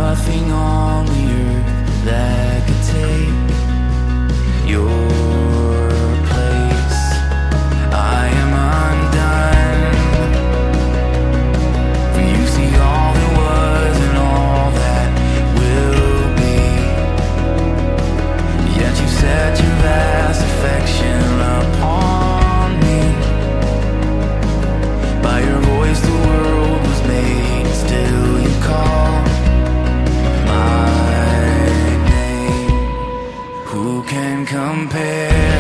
nothing on the earth that could take your place. I am undone, for you see all that was and all that will be. Yet you set your vast affection upon me. By your voice the world was made, and still you call my name. Who can compare?